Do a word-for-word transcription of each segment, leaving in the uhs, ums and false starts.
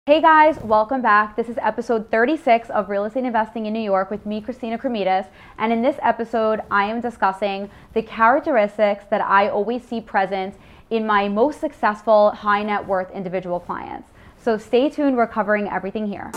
Hey guys, welcome back. This is episode thirty-six of Real Estate Investing in New York with me, Christina Cremidas. And in this episode, I am discussing the characteristics that I always see present in my most successful high net worth individual clients. So stay tuned, we're covering everything here.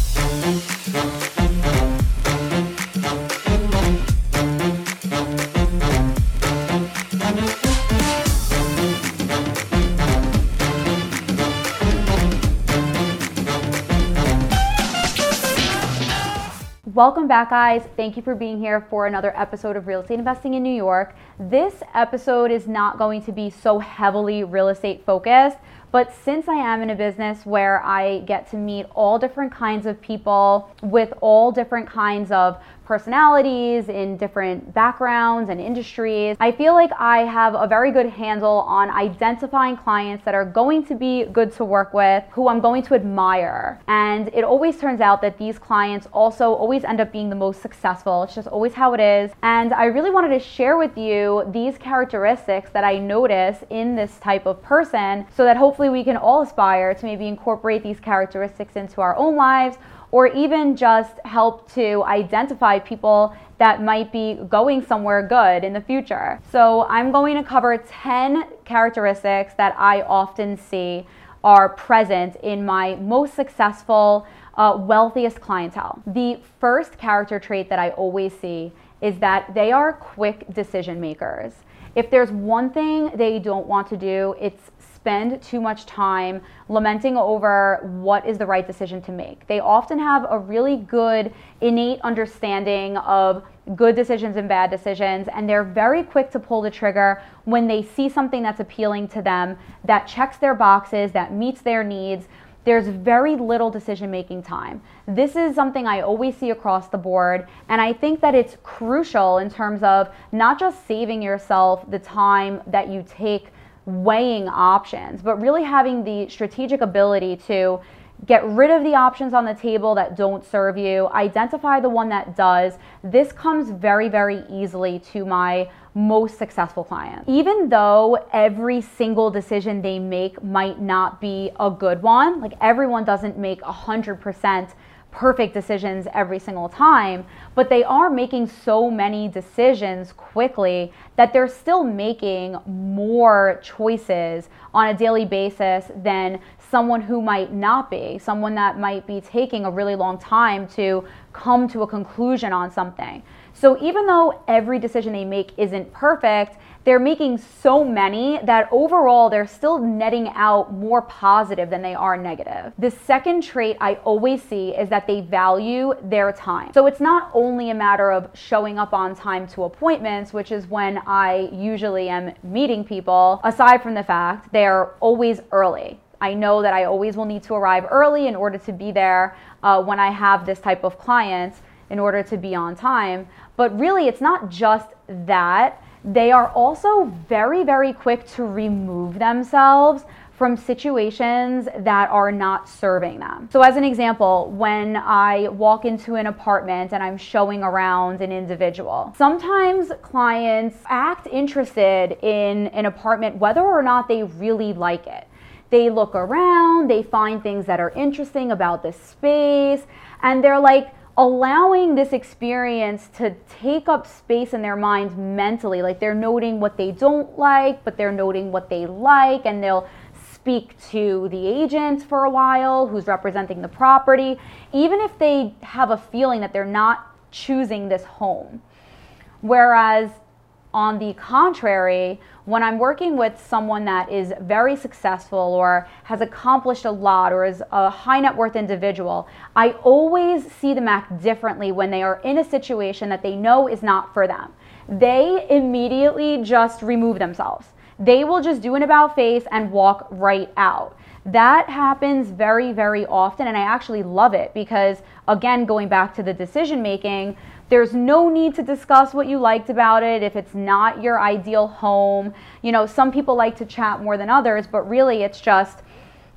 Welcome back, guys. Thank you for being here for another episode of Real Estate Investing in New York. This episode is not going to be so heavily real estate focused, but since I am in a business where I get to meet all different kinds of people with all different kinds of personalities in different backgrounds and industries, I feel like I have a very good handle on identifying clients that are going to be good to work with, who I'm going to admire. And it always turns out that these clients also always end up being the most successful. It's just always how it is. And I really wanted to share with you these characteristics that I notice in this type of person so that hopefully we can all aspire to maybe incorporate these characteristics into our own lives, or even just help to identify people that might be going somewhere good in the future. So I'm going to cover ten characteristics that I often see are present in my most successful, uh, wealthiest clientele. The first character trait that I always see is that they are quick decision makers. If there's one thing they don't want to do, it's spend too much time lamenting over what is the right decision to make. They often have a really good innate understanding of good decisions and bad decisions, and they're very quick to pull the trigger when they see something that's appealing to them, that checks their boxes, that meets their needs. There's very little decision-making time. This is something I always see across the board, and I think that it's crucial in terms of not just saving yourself the time that you take weighing options, but really having the strategic ability to get rid of the options on the table that don't serve you, identify the one that does. This comes very, very easily to my most successful clients. Even though every single decision they make might not be a good one, like everyone doesn't make one hundred percent perfect decisions every single time, but they are making so many decisions quickly that they're still making more choices on a daily basis than someone who might not be, someone that might be taking a really long time to come to a conclusion on something. So even though every decision they make isn't perfect, they're making so many that overall they're still netting out more positive than they are negative. The second trait I always see is that they value their time. So it's not only a matter of showing up on time to appointments, which is when I usually am meeting people, aside from the fact they are always early. I know that I always will need to arrive early in order to be there uh, when I have this type of client in order to be on time. But really, it's not just that. They are also very, very quick to remove themselves from situations that are not serving them. So as an example, when I walk into an apartment and I'm showing around an individual, sometimes clients act interested in an apartment whether or not they really like it. They look around, they find things that are interesting about the space, and they're like, allowing this experience to take up space in their minds mentally. Like they're noting what they don't like, but they're noting what they like, and they'll speak to the agent for a while who's representing the property, even if they have a feeling that they're not choosing this home. Whereas on the contrary, when I'm working with someone that is very successful or has accomplished a lot or is a high net worth individual, I always see them act differently when they are in a situation that they know is not for them. They immediately just remove themselves. They will just do an about face and walk right out. That happens very, very often, and I actually love it because, again, going back to the decision making, there's no need to discuss what you liked about it if it's not your ideal home. You know, some people like to chat more than others, but really it's just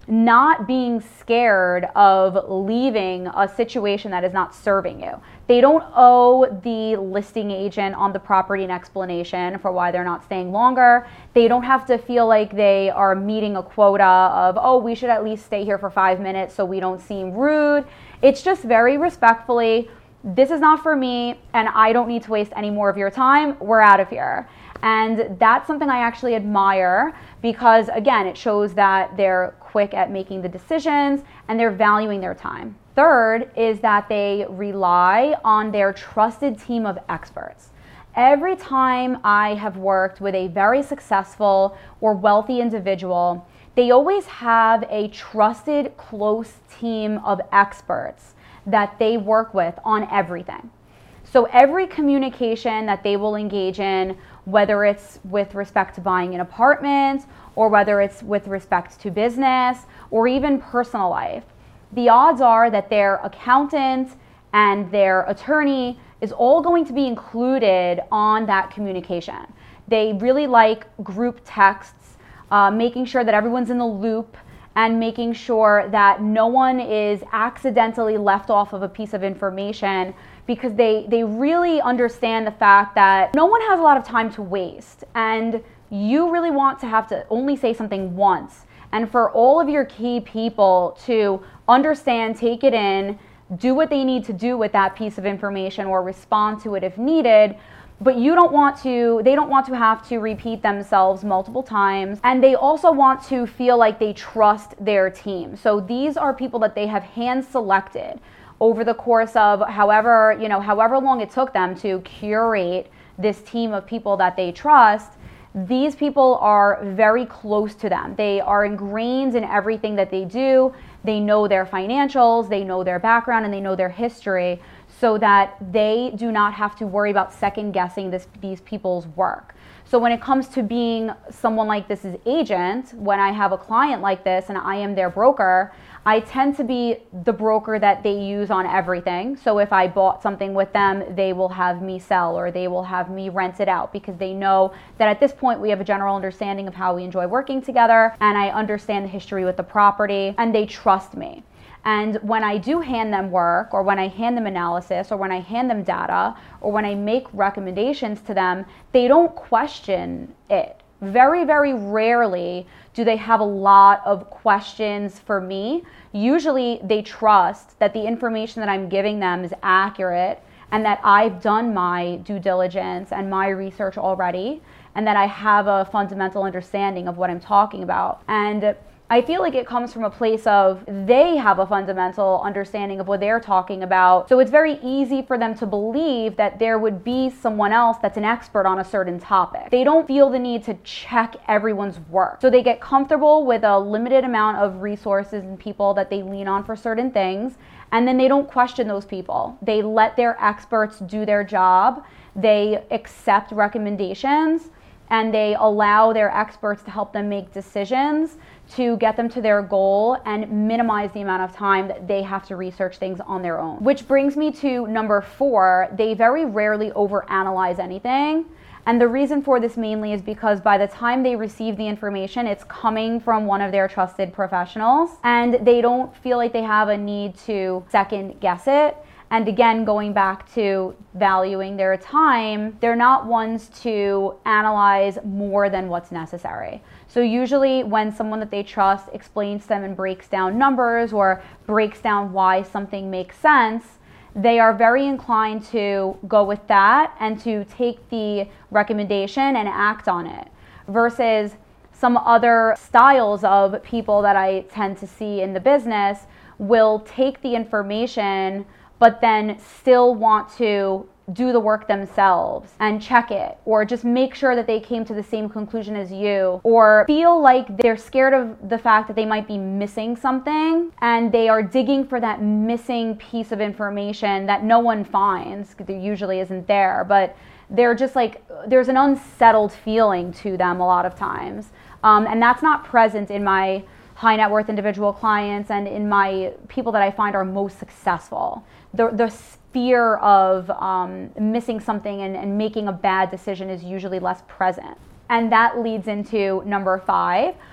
not being scared of leaving a situation that is not serving you. They don't owe the listing agent on the property an explanation for why they're not staying longer. They don't have to feel like they are meeting a quota of, oh, we should at least stay here for five minutes so we don't seem rude. It's just very respectfully, this is not for me and I don't need to waste any more of your time. We're out of here. And that's something I actually admire because, again, it shows that they're quick at making the decisions and they're valuing their time. Third is that they rely on their trusted team of experts. Every time I have worked with a very successful or wealthy individual, they always have a trusted, close team of experts that they work with on everything. So every communication that they will engage in, whether it's with respect to buying an apartment or whether it's with respect to business or even personal life, the odds are that their accountant and their attorney is all going to be included on that communication. They really like group texts, uh, making sure that everyone's in the loop and making sure that no one is accidentally left off of a piece of information, because they, they really understand the fact that no one has a lot of time to waste and you really want to have to only say something once. And for all of your key people to understand, take it in, do what they need to do with that piece of information or respond to it if needed, but you don't want to, they don't want to have to repeat themselves multiple times. And they also want to feel like they trust their team. So these are people that they have hand selected over the course of however, you know, however long it took them to curate this team of people that they trust. These people are very close to them. They are ingrained in everything that they do. They know their financials, they know their background, and they know their history, so that they do not have to worry about second guessing this, these people's work. So when it comes to being someone like this's agent, when I have a client like this and I am their broker, I tend to be the broker that they use on everything. So if I bought something with them, they will have me sell or they will have me rent it out, because they know that at this point we have a general understanding of how we enjoy working together and I understand the history with the property and they trust me. And when I do hand them work, or when I hand them analysis, or when I hand them data, or when I make recommendations to them, they don't question it. Very, very rarely do they have a lot of questions for me. Usually they trust that the information that I'm giving them is accurate and that I've done my due diligence and my research already, and that I have a fundamental understanding of what I'm talking about. And I feel like it comes from a place of they have a fundamental understanding of what they're talking about. So it's very easy for them to believe that there would be someone else that's an expert on a certain topic. They don't feel the need to check everyone's work. So they get comfortable with a limited amount of resources and people that they lean on for certain things. And then they don't question those people. They let their experts do their job. They accept recommendations and they allow their experts to help them make decisions to get them to their goal and minimize the amount of time that they have to research things on their own. Which brings me to number four, they very rarely overanalyze anything. And the reason for this mainly is because by the time they receive the information, it's coming from one of their trusted professionals and they don't feel like they have a need to second guess it. And again, going back to valuing their time, they're not ones to analyze more than what's necessary. So usually when someone that they trust explains to them and breaks down numbers or breaks down why something makes sense, they are very inclined to go with that and to take the recommendation and act on it, versus some other styles of people that I tend to see in the business will take the information but then still want to do the work themselves and check it, or just make sure that they came to the same conclusion as you, or feel like they're scared of the fact that they might be missing something and they are digging for that missing piece of information that no one finds, because there usually isn't there, but they're just like, there's an unsettled feeling to them a lot of times. Um, and that's not present in my high net worth individual clients and in my people that I find are most successful. The, the fear of um, missing something and, and making a bad decision is usually less present. And that leads into number five,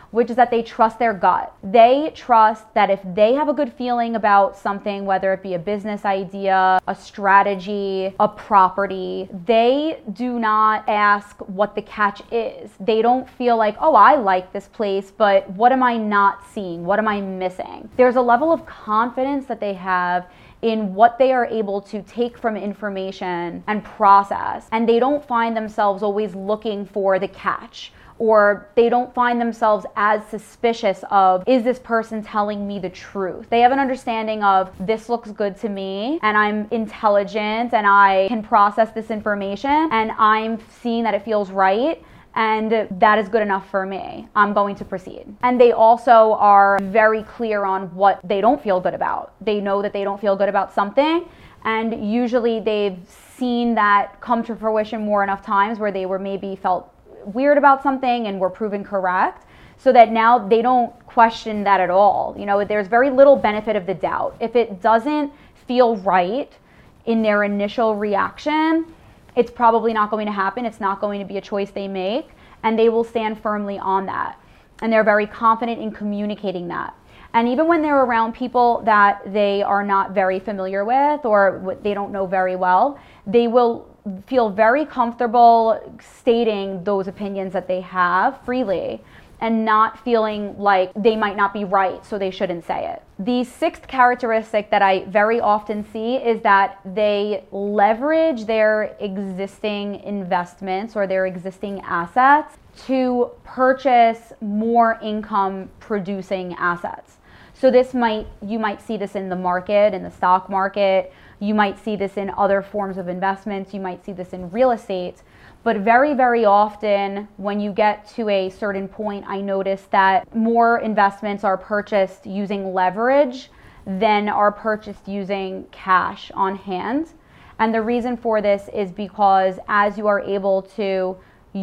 which is that they trust their gut. They trust that if they have a good feeling about something, whether it be a business idea, a strategy, a property, they do not ask what the catch is. They don't feel like, oh, I like this place, but what am I not seeing? What am I missing? There's a level of confidence that they have in what they are able to take from information and process, and they don't find themselves always looking for the catch, or they don't find themselves as suspicious of, is this person telling me the truth? They have an understanding of, this looks good to me, and I'm intelligent, and I can process this information, and I'm seeing that it feels right, and that is good enough for me. I'm going to proceed. And they also are very clear on what they don't feel good about. They know that they don't feel good about something, and usually they've seen that come to fruition more enough times where they were maybe felt weird about something and were proven correct, so that now they don't question that at all. You know, there's very little benefit of the doubt. If it doesn't feel right in their initial reaction, it's probably not going to happen. It's not going to be a choice they make, and they will stand firmly on that. And they're very confident in communicating that. And even when they're around people that they are not very familiar with or they don't know very well, they will feel very comfortable stating those opinions that they have freely and not feeling like they might not be right, so they shouldn't say it. The sixth characteristic that I very often see is that they leverage their existing investments or their existing assets to purchase more income producing assets. So this might, you might see this in the market, in the stock market, you might see this in other forms of investments, you might see this in real estate. But very, very often when you get to a certain point, I notice that more investments are purchased using leverage than are purchased using cash on hand. And the reason for this is because as you are able to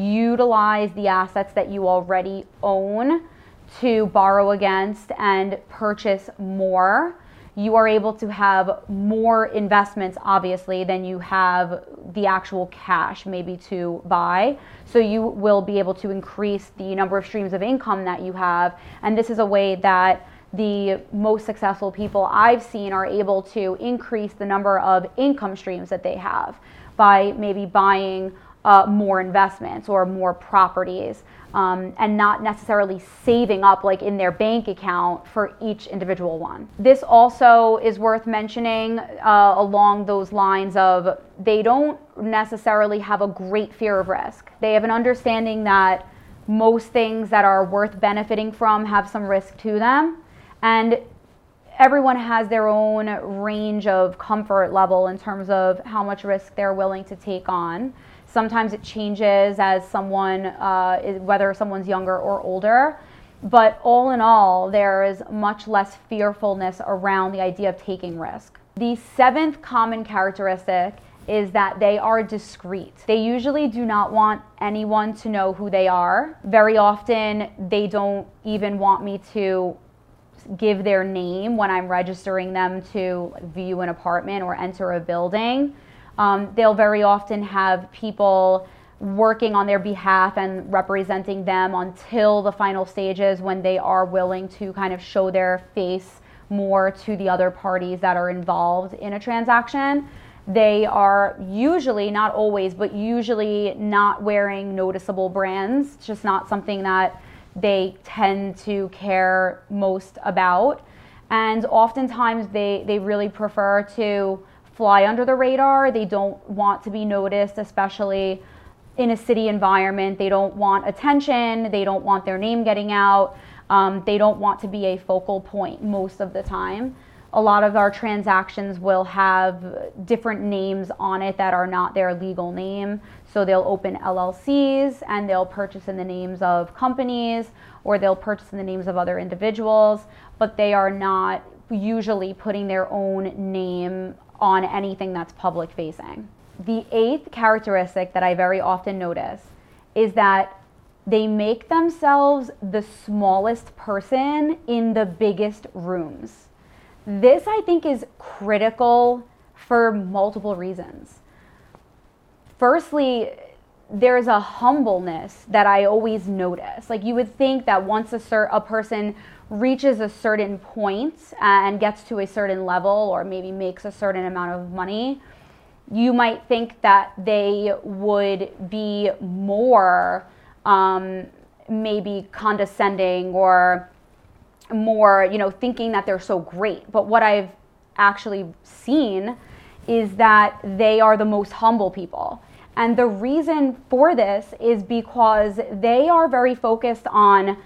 utilize the assets that you already own to borrow against and purchase more, you are able to have more investments, obviously, than you have the actual cash maybe to buy. So you will be able to increase the number of streams of income that you have. And this is a way that the most successful people I've seen are able to increase the number of income streams that they have by maybe buying uh, more investments or more properties. Um, and not necessarily saving up like in their bank account for each individual one. This also is worth mentioning uh, along those lines of they don't necessarily have a great fear of risk. They have an understanding that most things that are worth benefiting from have some risk to them, and everyone has their own range of comfort level in terms of how much risk they're willing to take on. Sometimes it changes as someone, uh, is, whether someone's younger or older, but all in all, there is much less fearfulness around the idea of taking risk. The seventh common characteristic is that they are discreet. They usually do not want anyone to know who they are. Very often, they don't even want me to give their name when I'm registering them to view an apartment or enter a building. Um, they'll very often have people working on their behalf and representing them until the final stages when they are willing to kind of show their face more to the other parties that are involved in a transaction. They are usually, not always, but usually not wearing noticeable brands. It's just not something that they tend to care most about. And oftentimes they, they really prefer to fly under the radar. They don't want to be noticed, especially in a city environment. They don't want attention. They don't want their name getting out. Um, they don't want to be a focal point most of the time. A lot of our transactions will have different names on it that are not their legal name. So they'll open L L Cs and they'll purchase in the names of companies, or they'll purchase in the names of other individuals, but they are not usually putting their own name on anything that's public facing. The eighth characteristic that I very often notice is that they make themselves the smallest person in the biggest rooms. This, I think, is critical for multiple reasons. Firstly, there's a humbleness that I always notice. Like, you would think that once a, cer- a person reaches a certain point and gets to a certain level, or maybe makes a certain amount of money, you might think that they would be more um, maybe condescending, or more, you know, thinking that they're so great. But what I've actually seen is that they are the most humble people. And the reason for this is because they are very focused on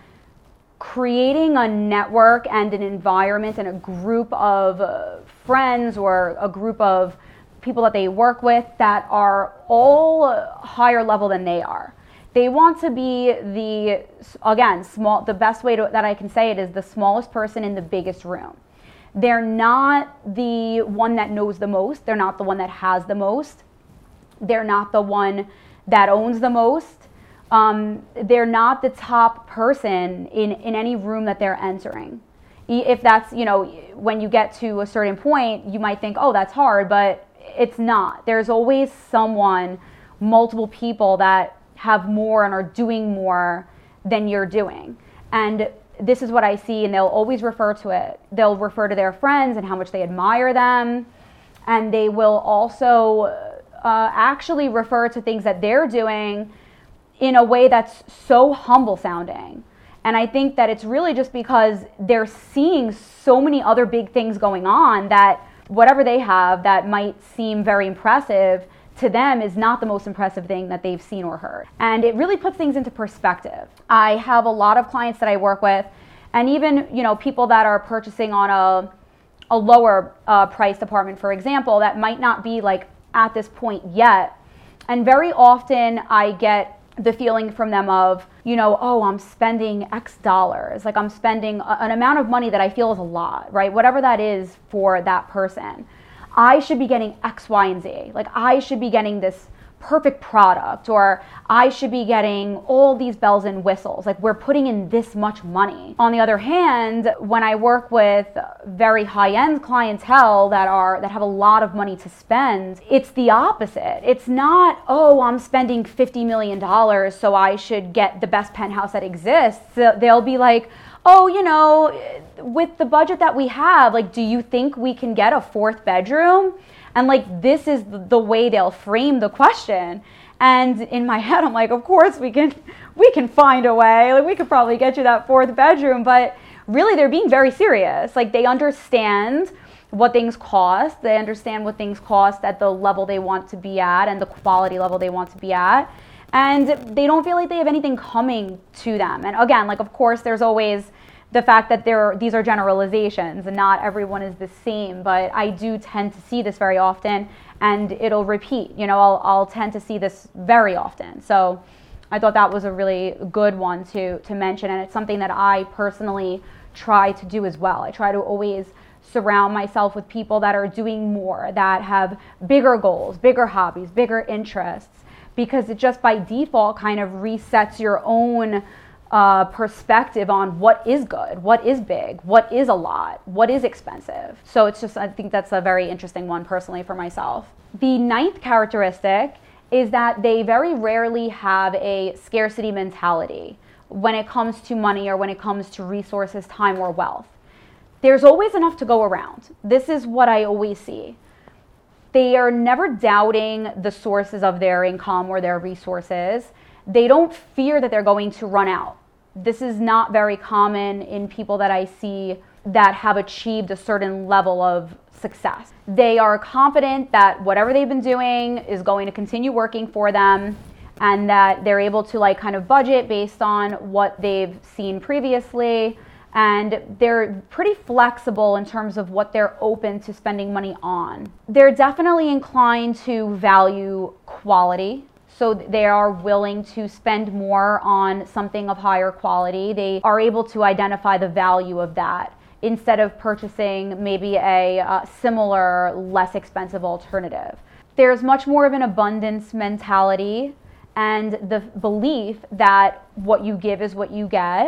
creating a network and an environment and a group of uh, friends, or a group of people that they work with that are all higher level than they are. They want to be the, again, small, the best way to, that I can say it is the smallest person in the biggest room. They're not the one that knows the most. They're not the one that has the most. They're not the one that owns the most. Um, they're not the top person in, in any room that they're entering. If that's, you know, when you get to a certain point, you might think, oh, that's hard, but it's not. There's always someone, multiple people that have more and are doing more than you're doing. And this is what I see, and they'll always refer to it. They'll refer to their friends and how much they admire them. And they will also uh, actually refer to things that they're doing in a way that's so humble sounding. And I think that it's really just because they're seeing so many other big things going on that whatever they have that might seem very impressive to them is not the most impressive thing that they've seen or heard. And it really puts things into perspective. I have a lot of clients that I work with, and even, you know, people that are purchasing on a a lower uh, price apartment, for example, that might not be like at this point yet. And very often I get the feeling from them of, you know, oh, I'm spending X dollars. Like, I'm spending a, an amount of money that I feel is a lot, right? Whatever that is for that person. I should be getting X, Y, and Z. Like, I should be getting this perfect product, or I should be getting all these bells and whistles. Like, we're putting in this much money. On the other hand, when I work with very high-end clientele that are that have a lot of money to spend, it's the opposite. It's not, oh, I'm spending fifty million dollars, so I should get the best penthouse that exists. They'll be like, oh, you know, with the budget that we have, like, do you think we can get a fourth bedroom? And like, this is the way they'll frame the question. And in my head, I'm like, of course we can, we can find a way. Like, we could probably get you that fourth bedroom. But really, they're being very serious. Like, they understand what things cost. They understand what things cost at the level they want to be at and the quality level they want to be at. And they don't feel like they have anything coming to them. And again, like, of course, there's always the fact that there, these are generalizations and not everyone is the same, but I do tend to see this very often, and it'll repeat. You know, I'll, I'll tend to see this very often. So I thought that was a really good one to, to mention, and it's something that I personally try to do as well. I try to always surround myself with people that are doing more, that have bigger goals, bigger hobbies, bigger interests, because it just by default kind of resets your own Uh, perspective on what is good, what is big, what is a lot, what is expensive. So it's just, I think that's a very interesting one personally for myself. The ninth characteristic is that they very rarely have a scarcity mentality when it comes to money or when it comes to resources, time, or wealth. There's always enough to go around. This is what I always see. They are never doubting the sources of their income or their resources. They don't fear that they're going to run out. This is not very common in people that I see that have achieved a certain level of success. They are confident that whatever they've been doing is going to continue working for them, and that they're able to like kind of budget based on what they've seen previously. And they're pretty flexible in terms of what they're open to spending money on. They're definitely inclined to value quality. So they are willing to spend more on something of higher quality. They are able to identify the value of that instead of purchasing maybe a uh, similar, less expensive alternative. There's much more of an abundance mentality and the belief that what you give is what you get,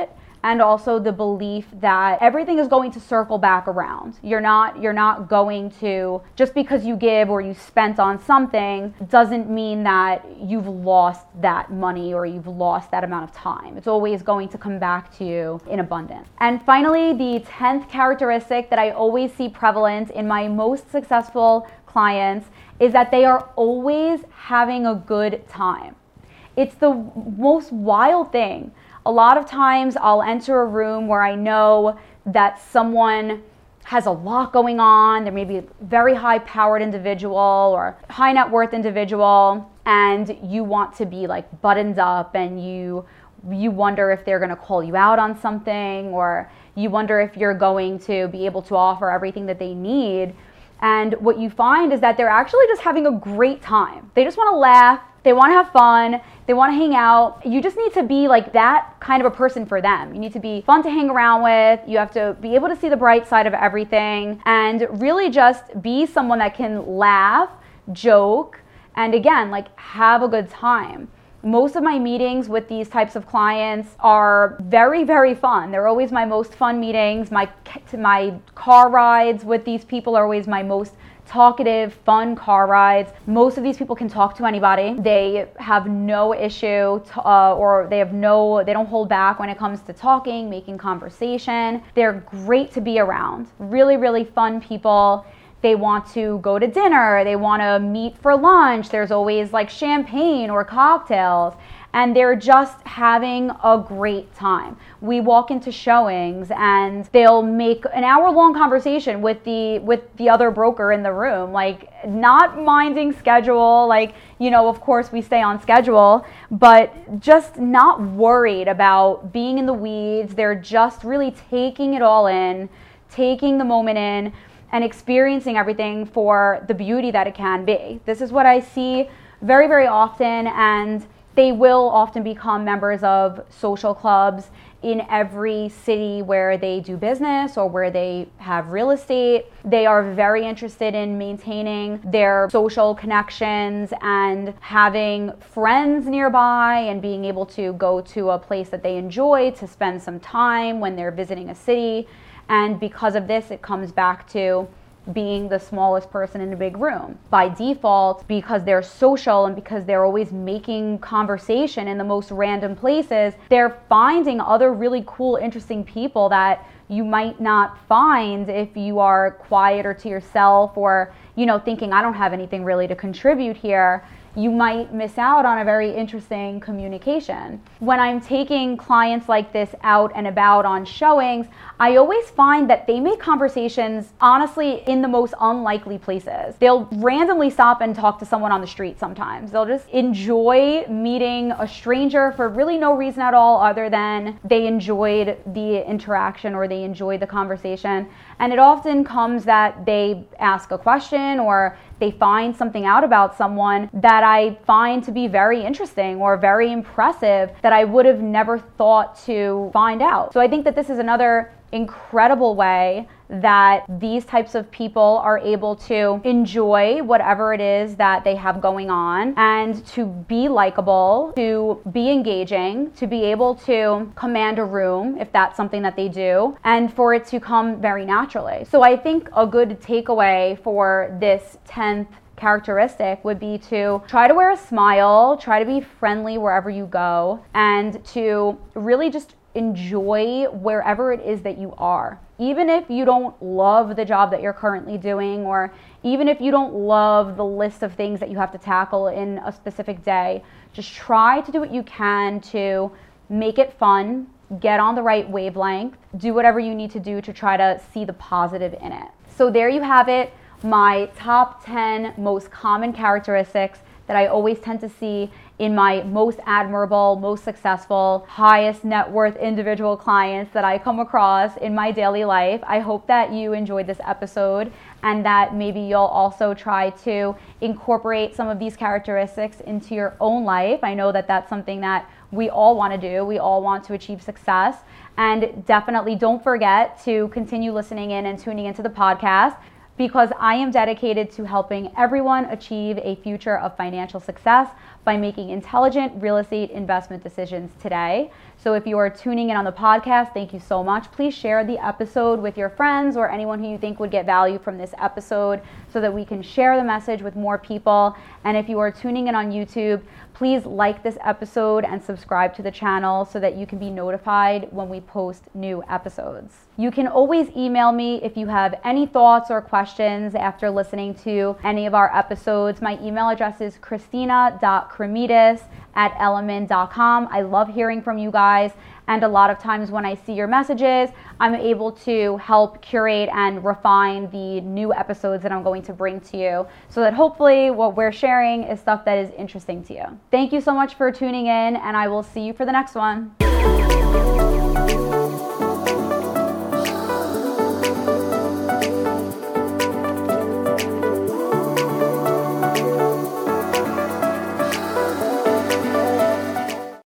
and also the belief that everything is going to circle back around. You're not you're not going to, just because you give or you spent on something doesn't mean that you've lost that money or you've lost that amount of time. It's always going to come back to you in abundance. And finally, the tenth characteristic that I always see prevalent in my most successful clients is that they are always having a good time. It's the most wild thing. A lot of times I'll enter a room where I know that someone has a lot going on. There may be a very high powered individual or high net worth individual, and you want to be like buttoned up, and you you wonder if they're going to call you out on something, or you wonder if you're going to be able to offer everything that they need. And what you find is that they're actually just having a great time. They just want to laugh. They want to have fun. They want to hang out. You just need to be like that kind of a person for them. You need to be fun to hang around with. You have to be able to see the bright side of everything and really just be someone that can laugh, joke, and again, like have a good time. Most of my meetings with these types of clients are very, very fun. They're always my most fun meetings. My, my car rides with these people are always my most talkative, fun car rides. Most of these people can talk to anybody. They have no issue to, uh, or they have no, they don't hold back when it comes to talking, making conversation. They're great to be around. Really, really fun people. They want to go to dinner. They want to meet for lunch. There's always like champagne or cocktails. And they're just having a great time. We walk into showings and they'll make an hour-long conversation with the with the other broker in the room, like not minding schedule, like, you know, of course we stay on schedule, but just not worried about being in the weeds. They're just really taking it all in, taking the moment in, and experiencing everything for the beauty that it can be. This is what I see very, very often, and they will often become members of social clubs in every city where they do business or where they have real estate. They are very interested in maintaining their social connections and having friends nearby and being able to go to a place that they enjoy to spend some time when they're visiting a city. And because of this, it comes back to being the smallest person in a big room. By default, because they're social and because they're always making conversation in the most random places, they're finding other really cool, interesting people that you might not find if you are quiet or to yourself, or, you know, thinking, I don't have anything really to contribute here. You might miss out on a very interesting communication. When I'm taking clients like this out and about on showings, I always find that they make conversations, honestly, in the most unlikely places. They'll randomly stop and talk to someone on the street sometimes. They'll just enjoy meeting a stranger for really no reason at all other than they enjoyed the interaction or they enjoyed the conversation. And it often comes that they ask a question or they find something out about someone that I find to be very interesting or very impressive that I would have never thought to find out. So I think that this is another incredible way that these types of people are able to enjoy whatever it is that they have going on and to be likable, to be engaging, to be able to command a room if that's something that they do, and for it to come very naturally. So I think a good takeaway for this tenth characteristic would be to try to wear a smile, try to be friendly wherever you go, and to really just enjoy wherever it is that you are. Even if you don't love the job that you're currently doing, or even if you don't love the list of things that you have to tackle in a specific day, just try to do what you can to make it fun, get on the right wavelength, do whatever you need to do to try to see the positive in it. So there you have it, my top ten most common characteristics that I always tend to see in my most admirable, most successful, highest net worth individual clients that I come across in my daily life. I hope that you enjoyed this episode and that maybe you'll also try to incorporate some of these characteristics into your own life. I know that that's something that we all want to do. We all want to achieve success. And definitely don't forget to continue listening in and tuning into the podcast. because I am dedicated to helping everyone achieve a future of financial success by making intelligent real estate investment decisions today. So if you are tuning in on the podcast, thank you so much. Please share the episode with your friends or anyone who you think would get value from this episode so that we can share the message with more people. And if you are tuning in on YouTube, please like this episode and subscribe to the channel so that you can be notified when we post new episodes. You can always email me if you have any thoughts or questions after listening to any of our episodes. My email address is christina dot cremidas at elliman dot com. I love hearing from you guys, and a lot of times when I see your messages, I'm able to help curate and refine the new episodes that I'm going to bring to you so that hopefully what we're sharing is stuff that is interesting to you. Thank you so much for tuning in, and I will see you for the next one.